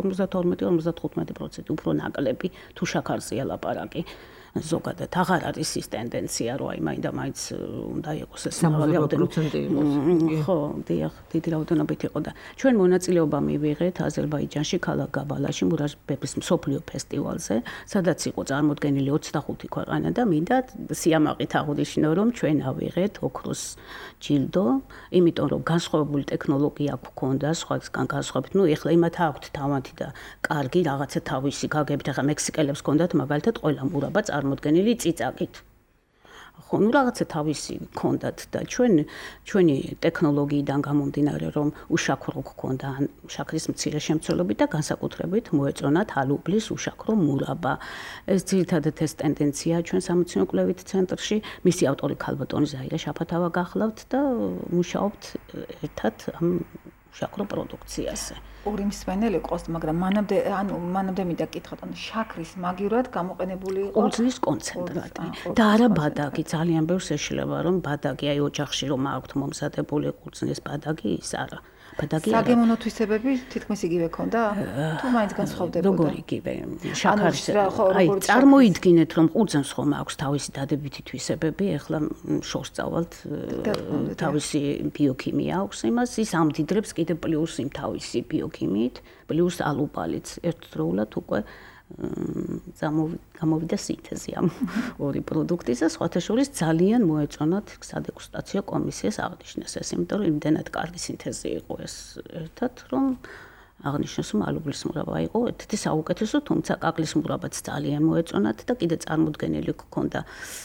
52-55%, უფრო ნაკლები თუ შაქარზეა ლაპარაკი. ზოგადად აღარ არის ის ტენდენცია, რომ აი მაინდა-მაინც უნდა იყოს ეს მაღალი რაოდენობა. ხო, დიახ, დიდი რაოდენობით იყო და ჩვენ მონაწილეობა მივიღეთ აზერბაიჯანში, ქალაქ გაბალაში, მურაბების მსოფლიო ფესტივალზე, სადაც იყო წარმოდგენილი 25 ქვეყანა და მინდა სიამაყით აღვნიშნო, რომ ჩვენ ავიღეთ ოქროს ჯილდო, იმიტომ რომ განსხვავებული ტექნოლოგია გვქონდა, სხვაგან განსხვავებით. ნუ ეხლა იმათ აქვთ თავანთი და კარგი რაღაცა თავისი გაგებით, ახლა მექსიკელებს ჰქონდათ მაგალითად ყველა მურაბა წარმოდგენილი წიწაკით. ხო, ნუ რაღაცა თავისი ჰქონდათ და ჩვენი ტექნოლოგიიდან გამომდინარე, რომ უშაქრო გქონდა შაქრის მცირე შემცველობით და განსაკუთრებით მოეწონათ ალუბლის უშაქრო მურაბა. ეს ძირითადად ეს ტენდენცია ჩვენ სამეცნიერო კვლევით ცენტრში, მისი ავტორი ქალბატონი ზაირა შაფათავა გახლავთ და მუშაობთ ერთად ამ შაქრო პროდუქციაზე. ორი მსმენელი ყავს, მაგრამ მანამდე მინდა კითხოთ, ანუ შაქრის მაგივრად გამოყენებული იყო ყურძნის კონცენტრატი და არა ბადაგი. ძალიან ბევრს ეშლება, რომ ბადაგი, აი ოჯახში რომ აქვთ მომზადებული ყურძნის ბადაგი, ის არა. ბადაგი არა. საგემოვნო თვისებები თითქმის იგივე ქონდა? თუ მაინც განსხვავდებოდა? როგორ იგივე? შაქარს აი წარმოიდგინეთ, რომ ყურძნს ხომ აქვს თავისი დადებითი თვისებები, ეხლა შორს წავალთ, თავისი ბიოქიმია აქვს იმას, ის ამდიდრებს კიდე პლუს იმ თავისი ბიოქიმიით, პლუს ალუბალიც ერთდროულად უკვე გამოვიდა სინთეზი ამ ორი პროდუქტის და სხვათა შორის ძალიან მოეწონათ სადეგუსტაციო კომისიას აღნიშნეს ეს, იმიტომ რომ იმდენად კარგი სინთეზი იყო ეს ერთად, რომ აღნიშნეს, რომ ალუბლის მურაბა იყო ერთ-ერთი საუკეთესო, თუმცა კაკლის მურაბაც ძალიან მოეწონათ და კიდე წარმოდგენილი გქონდა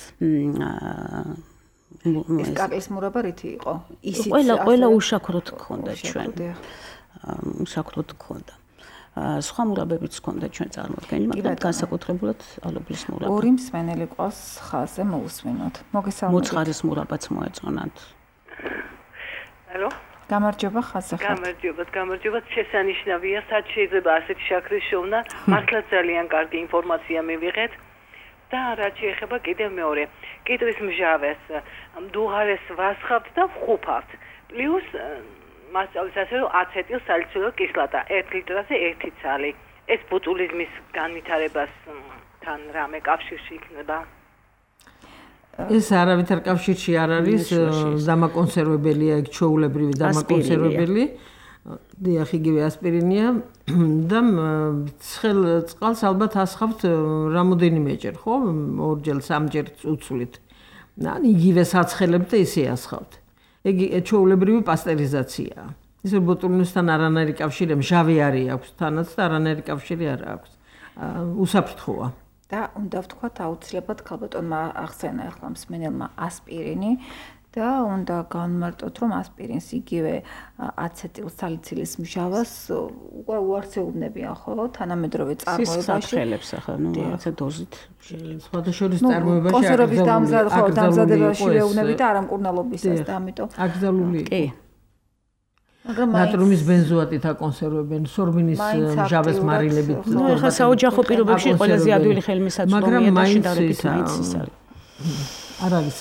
ეს კაკლის მურაბა რითი იყო? ისიც ყველა უშაქროთ გქონდა ჩვენ. უშაქროთ გქონდა. სხვა მურაბებიც ჰქონდა ჩვენ წარმოდგენილი, მაგრამ განსაკუთრებულად ალუბლის მურაბა. ორი მსმენელი ყავს ხაზზე მოусმინოთ. მოგესალმებით. მოცხარის მურაბაც მოეწონათ. ალო? გამარჯობა, ხაზზე ხართ. გამარჯობათ, შესანიშნავია, სად შეიძლება ასეთი შაქრის შოვნა, მართლაც ძალიან კარგი ინფორმაცია მივიღეთ. და რაც შეეხება კიდევ მეორე, კიდრის მჟავეს, მდუღარეს ვასხავთ და ვხუფავთ. პლუს მასწავლის ასე რომ აცეტილ სალიცილო კისლათა 1 ლიტრაზე 1 ცალი. ეს ბოტულიზმის განვითარებასთან რამე კავშირში იქნება? ეს არავითარ კავშირში არ არის, დამაკონსერვებელია, ეგ ჩვეულებრივი დამაკონსერვებელი. დიახ, იგივე ასპირინია და ცხელ წყალს ალბათ ასხავთ რამოდენიმეჯერ, ხო? ორჯერ, სამჯერ უცვლით. ან იგივე საცხელებთ და ისე ასხავთ. ეგ ჩვეულებრივი პასტერიზაციაა. ისე ბოტულინოსთან არანაირი კავშირი, მჟავი არის აქვს თანაც და არანაირი კავშირი არ აქვს. უსაფრთხოა. და უნდა ვთქვათ აუცილებლად ქალბატონმა ახსენა ახლა მსმენელმა ასპირინი და უნდა განმარტოთ, რომ ასპირინს იგივე აცეტილ სალიცილის მჟავას უკვე უარსეუბნებიან, ხო? თანამედროვე წარმოებაში. სისხლებს ახლა, ნუ რაღაცა დოზით შეიძლება. სხვადასხვა წარმოებაში კონსერვების დამზადებაში რეუბნები და არამკურნალობისას და ამიტომ აკრძალული. კი. მაგრამ ნატრიუმის ბენზოატით აკონსერვებენ, სორბინის მჟავეს მარილებით. ნუ ახლა საოჯახო პირობებში ყველაზე ადვილი ხელმისაწვდომია და შედარებით მაინც ის არის. არ არის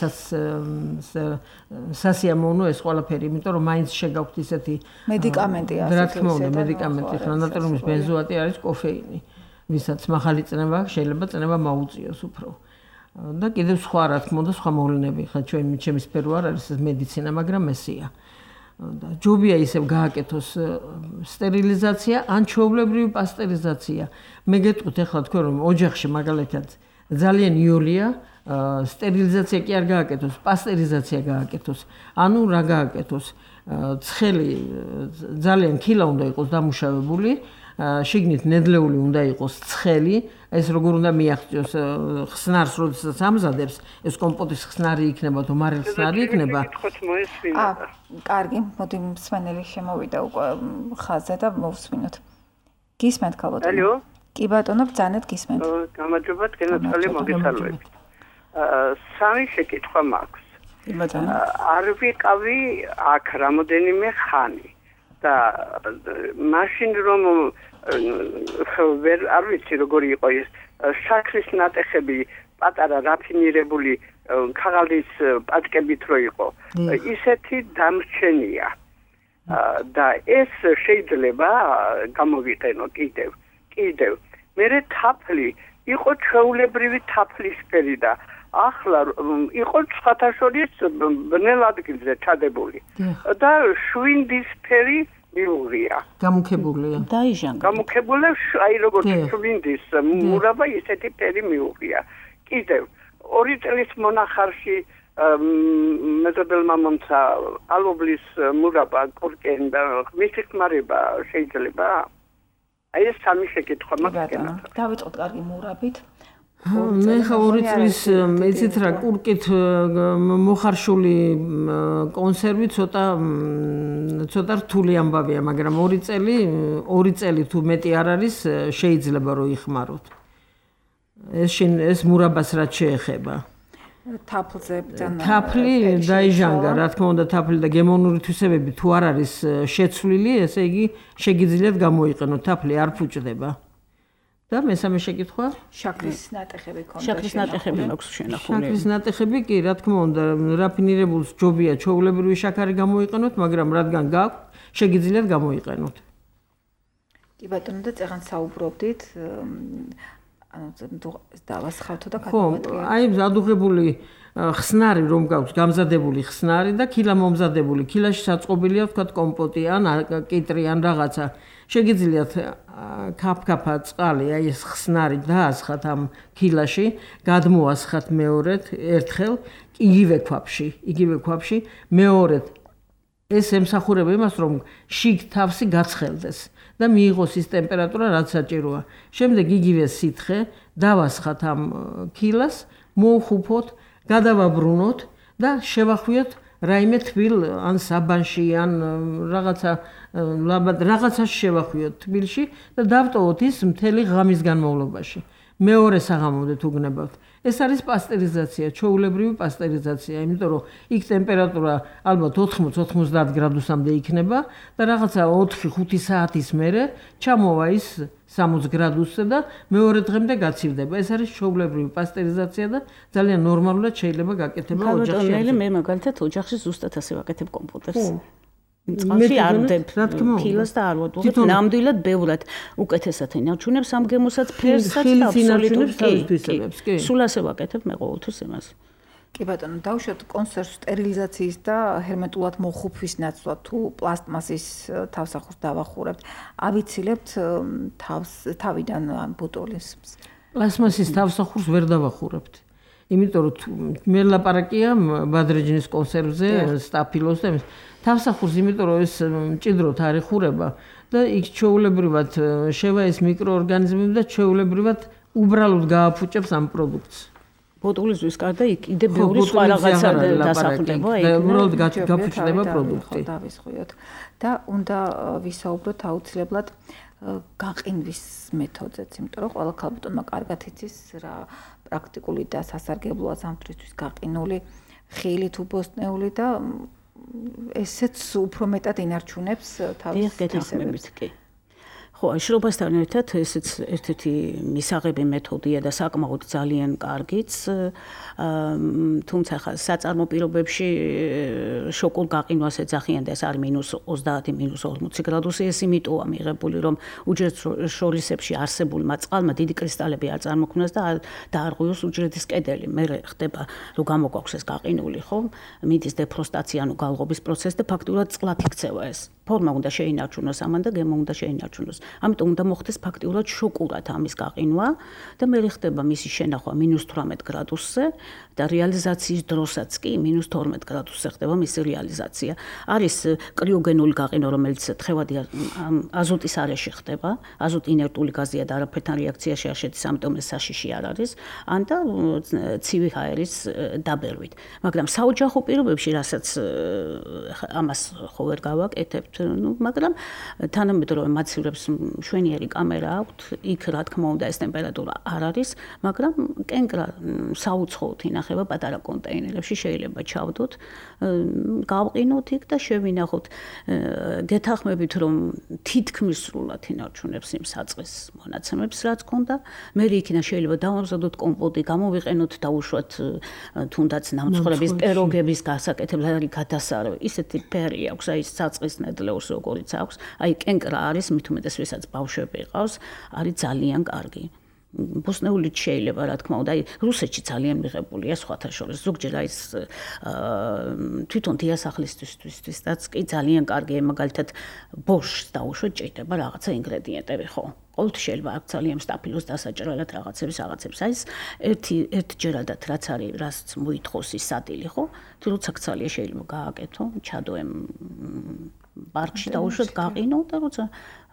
სასიამოვნო ეს ყველაფერი, იმიტომ რომ მაინც შეგაქვთ ისეთი მედიკამენტი ასე. რა თქმა უნდა, მედიკამენტი, ხო, ნატრიუმის ბენზოატი არის კოფეინი, ვისაც მაღალი წნება აქვს, შეიძლება წნება მაუწიოს უფრო. და კიდევ სხვა რა თქმა უნდა, სხვა მოვლენები, ხა ჩემი სფერო არ არის ეს მედიცინა, მაგრამ ესია. და ჯობია ისევ გააკეთოს სტერილიზაცია ან ჩვეულებრივი პასტერიზაცია. მე გეტყვით ახლა თქვენ რომ ოჯახში მაგალითად ძალიან იოლია სტერილიზაცია კი არ გააკეთოს, პასტერიზაცია გააკეთოს. ანუ რა გააკეთოს? ცხელი ძალიან ქილა უნდა იყოს დამუშავებული, შიგნით ნედლეული უნდა იყოს ცხელი, ეს როგორ უნდა მიაღწიოს ხსნარს, როდესაც ამზადებს, ეს კომპოტის ხსნარი იქნება, თუ მარილ ხსნარი იქნება. კარგი, მოდი მსმენელი შემოვიდა უკვე ხაზზე და მოვსმინოთ. გისმენთ ქალბატონო? ალო? კი ბატონო, ბრძანეთ გისმენთ. გამარჯობა, თქვენთვალი მოგესალმებით. სამი შეკითხვა მაქვს. კი ბატონო. არ ვიყავი აქ რამოდენიმე ხანი და მაშინ რომ არ ვიცი როგორი იყო ეს შაქრის ნატეხები პატარა რაფინირებული ქაღალდის პატკებით რო იყო ისეთი დამრჩენია და ეს შეიძლება გამოვიყენო კიდევ მერე თაფლი იყო ჩვეულებრივი თაფლისფერი და ახლა იყო სხვათა შორის ბნელ ადგილზე ჩადებული და შვინდისფერი მიუღია. გამუქებულია. დაიჟანგა. გამუქებული, აი როგორც შვინდის მურაბა ისეთი ფერი მიუღია. კიდევ 2 წლის მონახარში მეზობელმა მომცა ალუბლის მურაბა კურკენ და მისი ხმარება შეიძლება? აი ეს სამი შეკითხვა მაქვს. დავიწყოთ კარგი მურაბით. მე ხა 2 წლის მეცით რა კურკით მოხარშული კონსერვი ცოტა რთული ამბავია, მაგრამ 2 წელი თუ მეტი არ არის შეიძლება რომ იხმაროთ. ეს მურაბას რაც შეეხება. თაფლზე ბრძანა. თაფლი დაიჟანგა, რა თქმა უნდა, თაფლი და გემონური თვისებები თუ არ არის შეცვლილი, ესე იგი შეგიძლიათ გამოიყენოთ, თაფლი არ ფუჭდება. და მესამე შეკითხვა? შაქრის ნატეხები ქონდა. შაქრის ნატეხები მაქვს შენახული. შაქრის ნატეხები კი, რა თქმა უნდა, რაფინირებულს ჯობია ჩვეულებრივი შაქარი გამოიყენოთ, მაგრამ რადგან გაქვთ, შეგიძლიათ გამოიყენოთ. კი ბატონო, და წეგან საუბრობდით, ანუ დავასხავთო და გადავატყვიო. აი, ადუღებული ხსნარი რომ გაქვს, გამზადებული ხსნარი და ქილა მომზადებული. ქილაში საწყობილია ვთქვათ კომპოტი ან კიტრი ან რაღაცა. შეგიძლიათ ქაფქაფა წყალი, აი ეს ხსნარი დაასხათ ამ ქილაში, გადმოასხათ მეორედ ერთხელ იგივე ქვაბში, მეორედ ეს ემსახურება იმას, რომ შიგ თავსი გაცხელდეს და მიიღოს ის ტემპერატურა, რაც საჭიროა. შემდეგ იგივე სითხე დავასხათ ამ ქილას, მოვხუფოთ, გადავაბრუნოთ და შევახვიოთ რაიმე თბილ ან საბანში ან რაღაცაში შევახვიოთ თბილში და დავტოვოთ ის მთელი ღამის განმავლობაში. მეორე საღამომდე თუ გნებავთ. ეს არის პასტერიზაცია, ჩვეულებრივი პასტერიზაცია, იმიტომ რომ იქ ტემპერატურა ალბათ 80-90 გრადუსამდე იქნება და რაღაცა 4-5 საათის მერე ჩამოვა ის 60 გრადუსზე და მეორე დღემდე გაცივდება. ეს არის ჩვეულებრივი პასტერიზაცია და ძალიან ნორმალურად შეიძლება გაკეთება ოჯახში. მე მაგალითად ოჯახში ზუსტად ასე ვაკეთებ კომპოტებს. წყალში არ ვდებ ქილას და არ ვატყუებ ნამდვილად ბევრად უკეთესად ინარჩუნებს ამ გემოსაც ფერსაც და აბსოლუტურად კი სულ ასე ვაკეთებ მე ყოველთვის იმას. კი ბატონო, დავუშვათ კონსერვს სტერილიზაციის და ჰერმეტულად მოხუფვის ნაცვლად თუ პლასტმასის თავსახურს დავახურებთ, ავიცილებთ თავიდან ამ ბუტოლის. პლასტმასის თავსახურს ვერ დავახურებთ. იმიტომ რომ მე ლაპარაკია ბადრეჯნის კონსერვზე, სტაფილოს და თავსახურს, იმიტომ რომ ეს მჭიდროდ არ ეხურება და იქ ჩვეულებრივად შევა ეს მიკროორგანიზმები და ჩვეულებრივად უბრალოდ გააფუჭებს ამ პროდუქტს. ბოტულისთვის გარდა კიდე ბევრი სხვა რაღაცა დასახდება, უბრალოდ გაფუჭდება პროდუქტი. დავისხოთ და უნდა ვისაუბროთ აუცილებლად გაყინვის მეთოდზეც, იმიტომ რომ ყველა ქალბატონმა კარგად იცის რა პრაქტიკული და სასარგებლოა ზამთრისთვის გაყინული ხილი თუ ბოსტნეული და ესეც უფრო მეტად ინარჩუნებს თავის თვისებებს. ხო, შრობასთან ერთად ესეც ერთ-ერთი მისაღები მეთოდია და საკმაოდ ძალიან კარგიც. თუმცა ხა საწარმო პირობებში შოკულ გაყინვას ეძახიან და ეს არის -30, -40 გრადუსი. ეს იმიტოა მიღებული, რომ უჯრედშორისებში არსებულმა წყალმა დიდი კრისტალები არ წარმოქმნას და დაარღვიოს უჯრედის კედელი. მე ხდება, რომ გამოგვაქვს ეს გაყინული, ხო? მიდის დეფროსტაცია, ანუ გალღობის პროცესი და ფაქტურად წყლად იქცევა ეს. ფორმა უნდა შეინარჩუნოს ამან და გემო უნდა შეინარჩუნოს. ამიტომ უნდა მოხდეს ფაქტიურად შოკურად ამის გაყინვა და მე ხდება მისი შენახვა -18 გრადუსზე და რეალიზაციის დროსაც კი -12 გრადუსზე ხდება მისი რეალიზაცია. არის კრიოგენული გაყინვა, რომელიც თხევადი აზოტის არეში ხდება. აზოტი ინერტული გაზია და არაფერთან რეაქციაში არ შედის, ამიტომ ეს საშიში არ არის. ან და ცივი ჰაერის დაბერვით. მაგრამ საოჯახო პირობებში, რასაც ამას ხო ვერ გავაკეთებ, მაგრამ თანამედროვე მაცივებს მშვენიერი კამერა აქვთ, იქ რა თქმა უნდა ეს ტემპერატურა არ არის, მაგრამ კენკრა საუცხოოდ ინახება პატარა კონტეინერებში, შეიძლება ჩავდოთ, გავყინოთ იქ და შევინახოთ. გეთანხმებით, რომ თითქმის სრულად ინარჩუნებს იმ საწყის მონაცემებს, რაც ქონდა. მე იქიდან შეიძლება დავამზადოთ კომპოტი, გამოვიყენოთ დაუშვათ თუნდაც ნამცხრების პეროგების გასაკეთებლად გადასარევი. ისეთი ფერი აქვს, აი საწყის ნედლეულს როგორიც აქვს. აი კენკრა არის, მით უმეტეს ვისაც ბავშვები ყავს, არის ძალიან კარგი. ბოსნეულიც შეიძლება, რა თქმა უნდა, აი რუსეთში ძალიან მიღებულია სხვათა შორის. ზოგჯერ აი თვითონ დიასახლისთვისაც კი ძალიან კარგია, მაგალითად ბოშს დაუშვათ ჭირდება რაღაცა ინგრედიენტები, ხო? ყოველთვის შეიძლება აქ ძალიან სტაფილოს დასაჭრელად რაღაცებს. აი ერთჯერადად რაც არის, რაც მოითხოვს ის სადილი, ხო? როცა ქცალია შეიძლება გააკეთო, ჩადოემ პარკში დაუშვათ გაყინო და როცა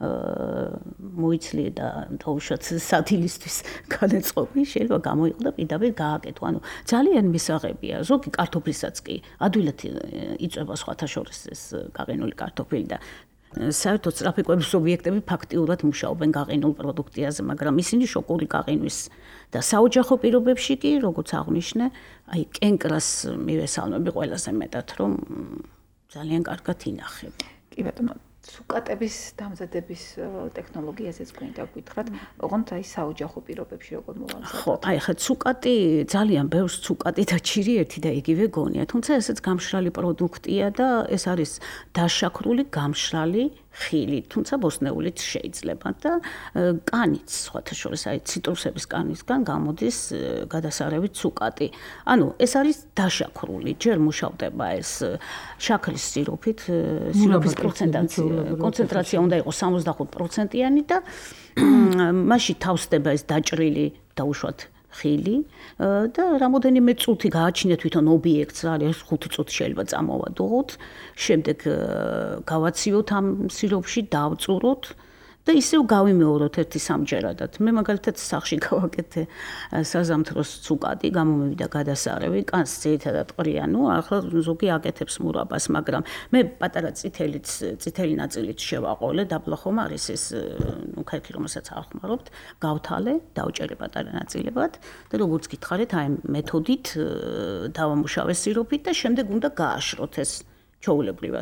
მოიცლი და დაუშვათ სადილისთვის განეწყობი, შეიძლება გამოიყო და პირდაპირ გააკეთო. ანუ ძალიან მისაღებია. ზოგი კარტოფლისაც კი ადვილად იწვება სხვათა შორის ეს გაყინული კარტოფილი და საერთოდ სწრაფიკვების ობიექტები ფაქტიურად მუშაობენ გაყინულ პროდუქციაზე, მაგრამ ისინი შოკური გაყინვის და საოჯახო პირობებში კი, როგორც აღნიშნე, აი კენკრას მივესალმები ყველაზე მეტად, რომ ძალიან კარგად ინახება. კი ბატონო, ცუკატების დამზადების ტექნოლოგიაზეც გვინდა გითხრათ, ოღონდ აი საოჯახო პირობებში როგორ მოვამზადოთ? ხო, აი ხა ცუკატი ძალიან ბევრს ცუკატი და ჩირი ერთი და იგივე გონია, თუმცა ესეც გამშრალი პროდუქტია და ეს არის დაშაქრული გამშრალი ხილი, თუმცა ბოსნეულიც შეიძლება და კანიც, სხვათა შორის აი ციტრუსების კანისგან გამოდის გადასარევი ცუკატი. ანუ ეს არის დაშაქრული, ჯერ მუშავდება ეს შაქრის სიროფით, სიროფის კონცენტრაცია უნდა იყოს 75%-იანი და მასში თავსდება ეს დაჭრილი დაუშვათ ხილი და რამოდენიმე წუთი გააჩინეთ თვითონ ობიექტს, არის 5 წუთი შეიძლება წამოვადოთ, შემდეგ გავაციოთ ამ სიროფში, დავწუროთ და ისევ გავიმეოროთ ერთი სამჯერადად. მე მაგალითად სახში გავაკეთე საზამთროს ცუკატი, გამომივიდა გადასარევი, კანს ძირითადად ყრია, ახლა ზოგი აკეთებს მურაბას, მაგრამ მე პატარა წითელი ნაწილით შევაყოლე, დაბლა ხომ არის ეს ქერქი, რომელსაც ახმარობთ, გავთალე, დავჭერე პატარა ნაწილებად და როგორც გითხარით, აი მეთოდით დავამუშავე სიროფით და შემდეგ უნდა გააშროთ ეს ჩაულებრივად.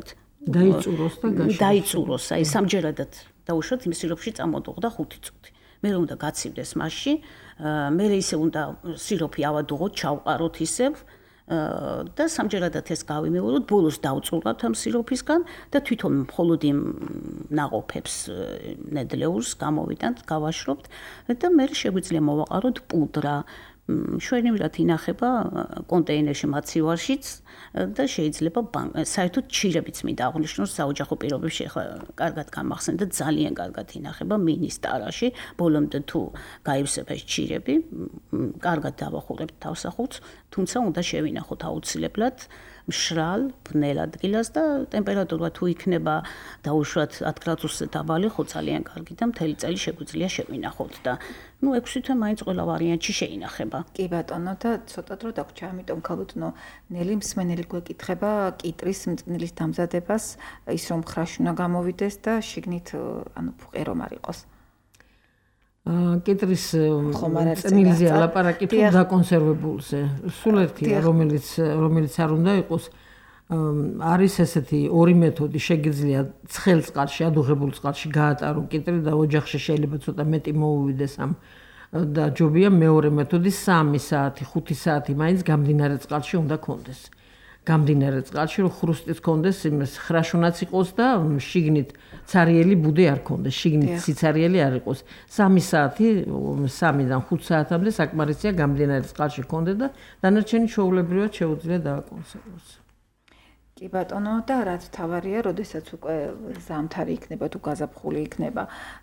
დაიწუროს, აი სამჯერადად დაუშვათ იმ სიროფში წამოდუღდა 5 წუთი. მე რომ უნდა გაცივდეს მასში, მე ისე უნდა სიროფი ავადუღოთ, ჩავყაროთ ისევ და სამჯერადად ეს გავიმეოროთ, ბოლოს დავწურვათ ამ სიროფისგან და თვითონ მხოლოდ იმ ნაყოფებს ნედლეულს გამოვიტანთ, გავაშრობთ და მე შეგვიძლია მოვაყაროთ პუდრა. შვენივრად ინახება კონტეინერში მაცივარშიც და შეიძლება საერთოდ ჩირებიც მინდა აღნიშნოს საოჯახო პირობებში, ახლა კარგად გამახსენდა, ძალიან კარგად ინახება მინის ტარაში, ბოლომდე თუ გაივსებ ეს ჩირები, კარგად დავახურებთ თავსახურს, თუმცა უნდა შევინახოთ აუცილებლად მშრალ, ბნელ ადგილას და ტემპერატურა თუ იქნება დაუშვათ 10 გრადუსზე დაბალი, ხო ძალიან კარგი და მთელი წელი შეგვიძლია შევინახოთ და 6 თვე მაინც ყველა ვარიანტში შეინახება. კი ბატონო და ცოტა დრო დაგვრჩა, ამიტომ ქალბატონო ნელი მსმენელი გვეკითხება კიტრის მწკნილის დამზადებას, ის რომ ხრაში უნდა გამოვიდეს და შიგნით ანუ ფუყე რომ არ იყოს. კიტრის მწკნილზე ალაპარაკით დაკონსერვებულზე. სულ ერთია, რომელიც არ უნდა იყოს. არის ესეთი ორი მეთოდი, შეგიძლია ცხელ წყალში, ადუღებულ წყალში გაატარო კიტრი და ოჯახში შეიძლება ცოტა მეტი მოუვიდეს ამ და ჯობია მეორე მეთოდი 3 საათი, 5 საათი მაინც გამდინარე წყალში უნდა კონდეს. გამდინარე წყალში რომ ხრუსტიც კონდეს, იმას ხრაშუნაც იყოს და შიგნით ცარიელი ბუდი არ კონდეს, შიგნით სიცარიელი არ იყოს. 3 საათი, 3-დან 5 საათამდე საკმარისია გამდინარე წყალში კონდეს და დანარჩენი ჩვეულებრივად შეუძლია დააკონსერვოს. კი ბატონო და რაც თავარია, როდესაც უკვე ზამთარი იქნება თუ გაზაფხული იქნება,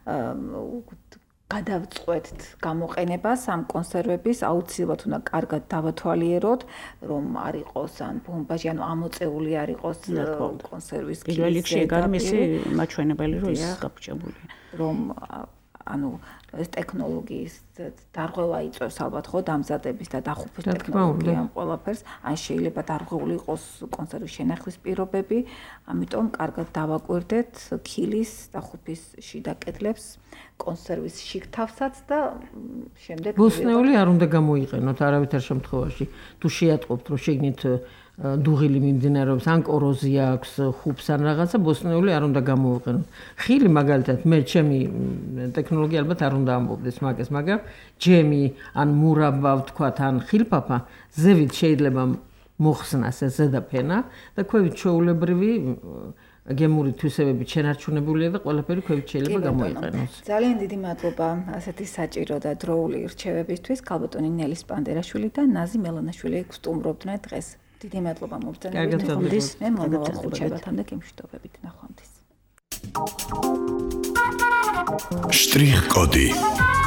გადავწყვეტთ გამოყენებას ამ კონსერვების, აუცილებლად უნდა კარგად დავათვალიეროთ, რომ არ იყოს ან ბომბაჟი, ანუ ამოწეული არ იყოს კონსერვის კილი. პირველ რიგში ეგ არის მისი მაჩვენებელი, რომ ის გაფუჭებულია. რომ ანუ ეს ტექნოლოგიის დარღვევა იწვევს ალბათ ხო დამზადების და დახუპვის ტექნოლოგია ამ ყველაფერს. ან შეიძლება დარღვეული იყოს კონსერვის შენახვის პირობები, ამიტომ კარგად დავაკვირდეთ ქილის დახუპვის შიდა კედლებს, კონსერვის შიგ თავსაც და შემდეგ ბოსნეული არ უნდა გამოიყენოთ არავითარ შემთხვევაში. თუ შეატყობთ რომ შეგნით დუღილი მიმდინარეობს, ან კოროზია აქვს ხუბს ან რაღაცა, ბოსნეული არ უნდა გამოიყენოთ. ხილი მაგალითად მე ჩემი ტექნოლოგია ალბათ არ უნდა ამბობდეს მაგას, მაგრამ ჯემი ან მურაბა ვთქვათ ან ხილფაფა ზევით შეიძლება მოხსნას ეს ზედაფენა და ქვევით ჩვეულებრივი გემური თვისებებით შენარჩუნებულია და ყველაფერი ქვევით შეიძლება გამოიყენოს. ძალიან დიდი მადლობა ასეთი საჭირო და დროული რჩევებისთვის. ქალბატონი ნელი სპანდერაშვილი და ნაზი მელანაშვილი გსტუმრობდნენ დღეს. დიდი მადლობა მობრძანებისთვის. მე მომავალ ხუთშაბათამდე გიმშვიდობებით. ნახვამდის. შტრიხ კოდი